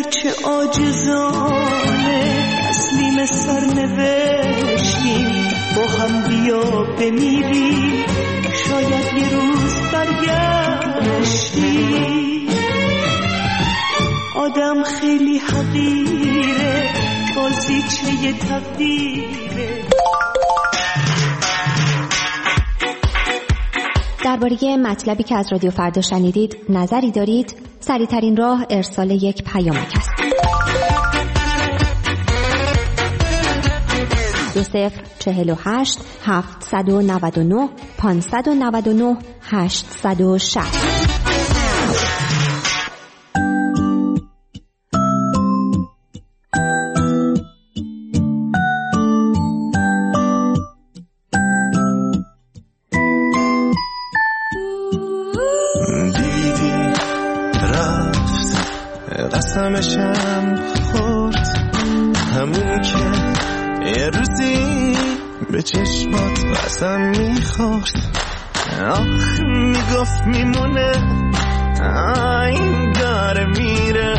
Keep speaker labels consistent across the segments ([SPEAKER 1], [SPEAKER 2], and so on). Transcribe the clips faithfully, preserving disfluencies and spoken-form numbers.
[SPEAKER 1] گرچه عاجزانه تسلیم سرنوشتیم، با هم بیا بمیریم شاید یه روز برگشتیم. آدم خیلی حقیره، بازیچه تقدیره.
[SPEAKER 2] درباره مطلبی که از رادیو فردا شنیدید نظری دارید؟ سریع‌ترین راه ارسال یک پیامک است. دو صفر چهل و هشت هفتصد و نود و نه پانصد و نود و نه هشتصد و شصت.
[SPEAKER 3] قسمشم خورد همون که یه روزی به چشمات بسم میخورد. آخ میگفت میمونه این داره میره،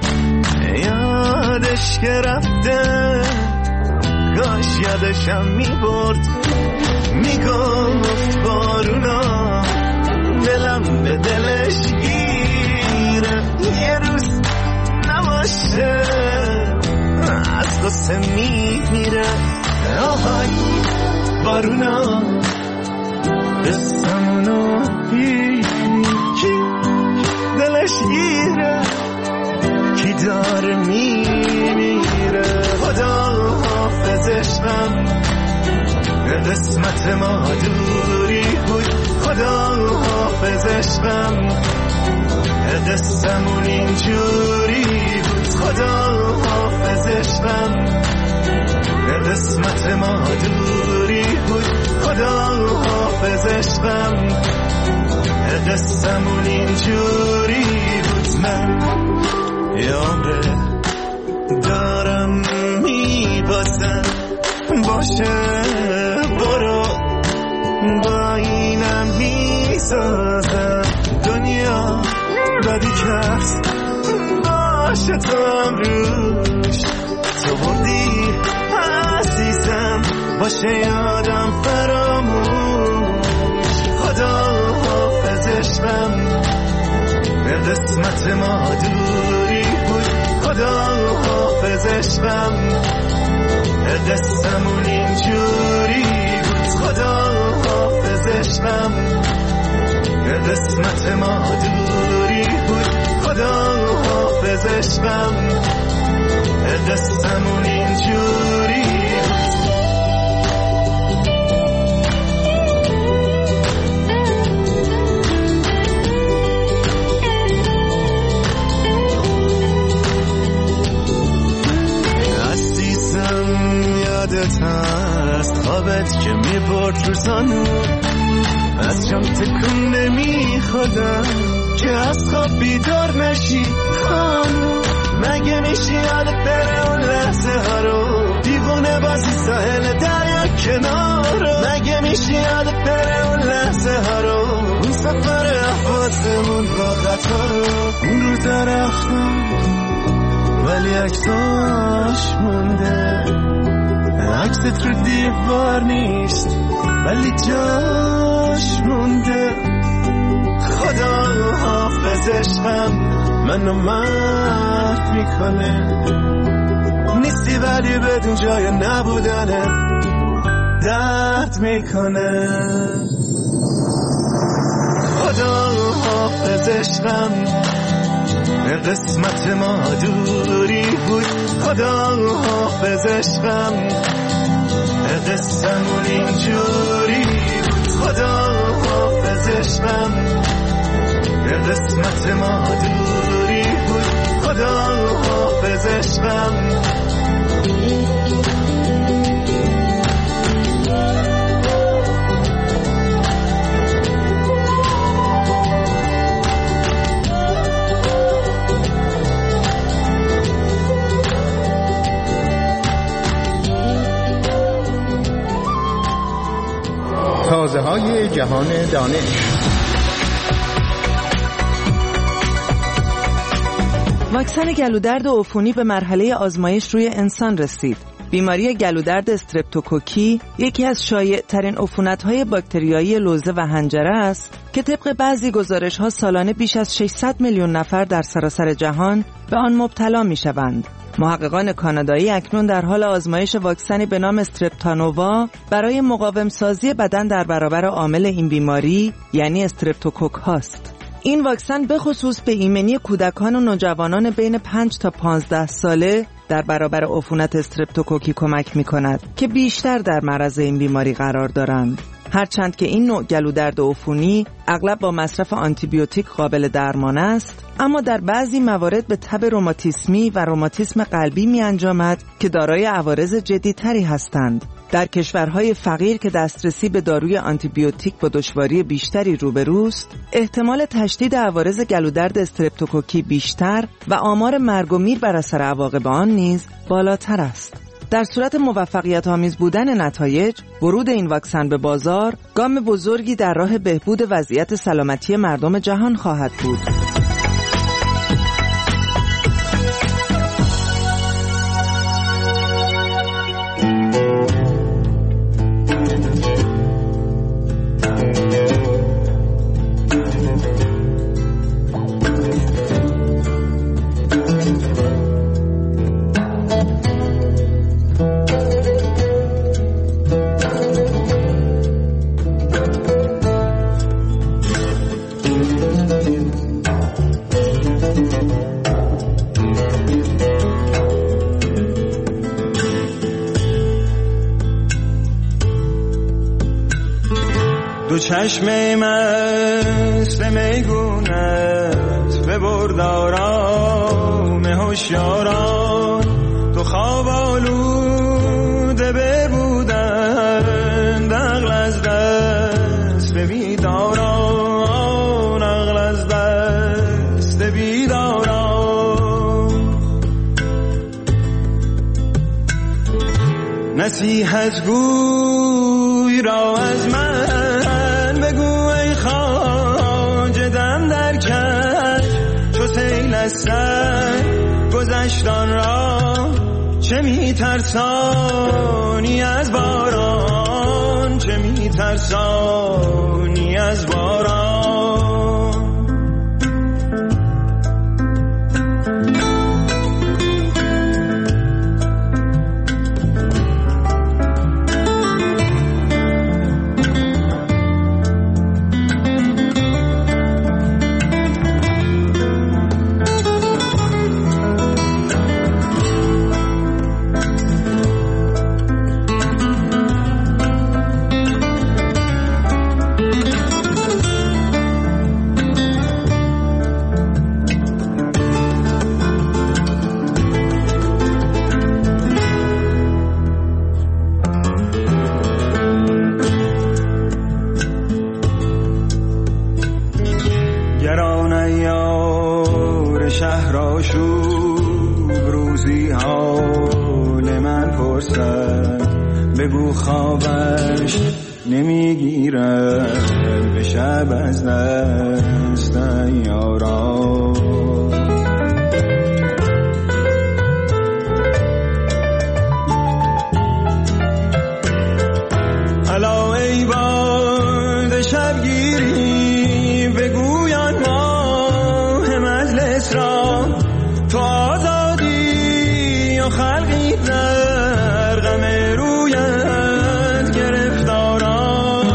[SPEAKER 3] یادش که رفته کاش یادشم میبرد. میگفت بارونا دلم به دلش گیره، یه روز نباشه از قصه میمیره. آهای بارونا قصمونو کی دلش گیره، کی داره میمیره. خدا حافظش غم قسمت ما دوری بود، خدا حافظش غم قصمون اینجوری بود. خدا حافظش غم قسمت ما دوری بود، خدا حافظش غم قصمون اینجوری بود. من یاره دارم میبازم باشه برو با اینم میسازم. دنیا بدی کرد باشه تو هم روش، تو بردی عزیزم باشه یادم فراموش. خدا حافظش غم قسمت ما دوری بود، خدا حافظش غم قصمون اینجوری بود. خدا حافظش غم قسمت ما دوری بود، خدا حافظش غم قصمون اینجوری بود. عزیزم یادت هست خوابت که میبرد روزانو، از جام تکون نمی خودم که از خواب بیدار نشی خانم. مگه میشه یادت بره اون لحظه ها رو، دیوونه بازی ساحل دریا کنار. مگه میشه یادت بره اون لحظه ها رو، اون سفر احوازمون با قطار رو. اون روزا رفتم ولی عکساش مونده، عکست رو دیوار نیست ولی جاش مونده. خدا حافظش غم منو مرد میکنه، نیستی ولی بدون جای نبودنه درد میکنه. خدا حافظش غم قسمت ما دوری بود، خدا حافظش غم قصمون اینجوری بود. خدا حافظش غم قسمت ما دوری بود، خدا حافظش غم.
[SPEAKER 4] تازه های جهان دانش.
[SPEAKER 5] واکسن گلودرد عفونی به مرحله آزمایش روی انسان رسید. بیماری گلودرد استرپتوکوکی یکی از شایع‌ترین عفونت‌های باکتریایی لوزه و حنجره است که طبق بعضی گزارش‌ها سالانه بیش از ششصد میلیون نفر در سراسر جهان به آن مبتلا می‌شوند. محققان کانادایی اکنون در حال آزمایش واکسنی به نام استرپتانووا برای مقاوم سازی بدن در برابر عامل این بیماری یعنی استرپتوکوک هاست. این واکسن به خصوص به ایمنی کودکان و نوجوانان بین پنج تا پانزده ساله در برابر عفونت استرپتوکوکی کمک می کند که بیشتر در معرض این بیماری قرار دارند. هرچند که این نوع گلودرد عفونی اغلب با مصرف آنتیبیوتیک قابل درمان است، اما در بعضی موارد به تب روماتیسمی و روماتیسم قلبی می انجامد که دارای عوارض جدی‌تری هستند. در کشورهای فقیر که دسترسی به داروی آنتیبیوتیک با دشواری بیشتری روبروست، احتمال تشدید عوارض گلودرد استرپتوکوکی بیشتر و آمار مرگ و میر بر اثر عواقب آن نیز بالاتر است. در صورت موفقیت آمیز بودن نتایج، ورود این واکسن به بازار گام بزرگی در راه بهبود وضعیت سلامتی مردم جهان خواهد بود.
[SPEAKER 3] دو چشم مست میگونت ببرد آرام هوشیاران، تو خواب آلوده ببودن عقل از دست بیداران، عقل از دست بیداران. نصیحت گوی را از من سر گذشتان را چه میترسانی از باران، چه میترسانی از باران. بگو خوابش نمیگیره به شب از دست یاران. الا ای باد شبگیری بگویان ماه مجلس را، تو آزادی و خلقی در غم رویت گرفتاران.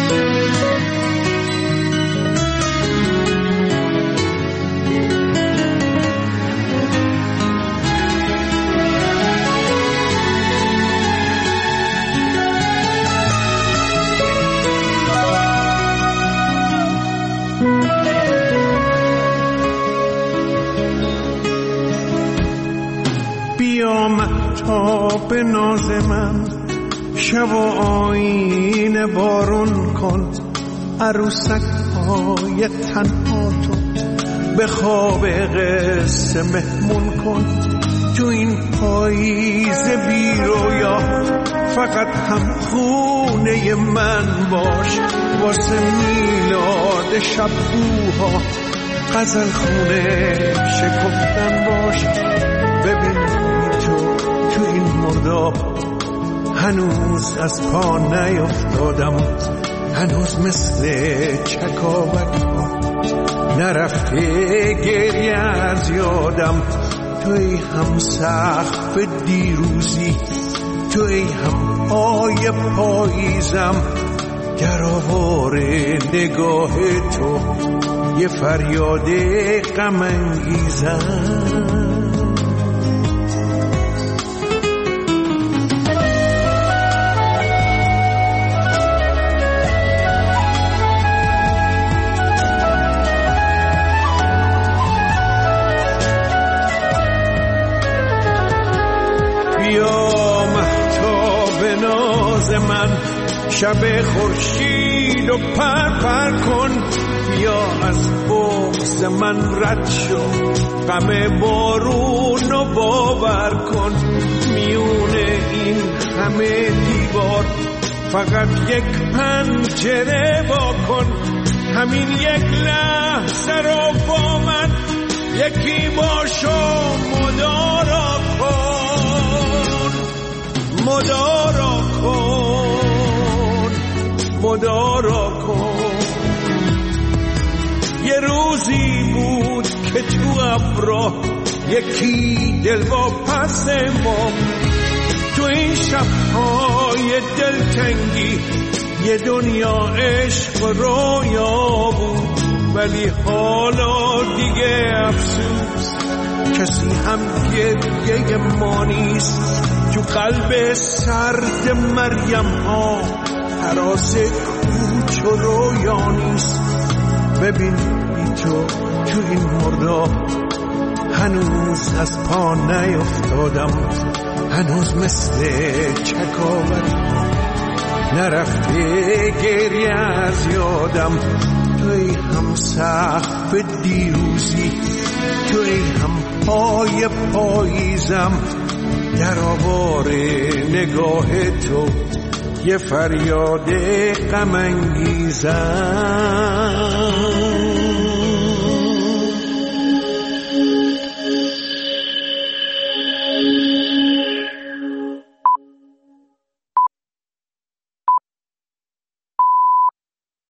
[SPEAKER 6] مهتاب ناز من، شب و آینه بارون کن، عروسک های تنها تو به خواب قصه مهمون کن. تو این پاییز بی رویا فقط هم خونه من باش، واسه میلاد شبوها غزل خونه شکفتن باش. ببین تو تو این مرداب هنوز از پا نیفتادم، هنوز مثل چکاوک نرفته گریه از یادم. توی هم سقف دیروزی، توی هم پای پاییزم، در آوار نگاه تو یه فریاد غم انگیزم. شب خورشید و پر پر کن، یا از بغض من رد شو، غم بارون و باور کن. میونه این همه دیوار فقط یک پنجره وا کن، همین یک لحظه رو با من یکی باشو مدارا کن، مدارا کن، مدارا کن. یه روزی بود که تو ابرا یکی دل با پس ما، تو این شبهای دلتنگی یه دنیا عشق و رویا بود. ولی حالا دیگه افسوس کسی هم گریه ما نیست، تو قلب سرد مریم ها حراس کوچ و رویا نیست. ببین بی تو تو این مردا هنوز از پا نیفتادم، هنوز مثل چکاوک نرفته گریه از یادم. توی هم سقف دیروزی، توی هم پای پاییزم، در آوار نگاه تو یه فریاد غم انگیزم.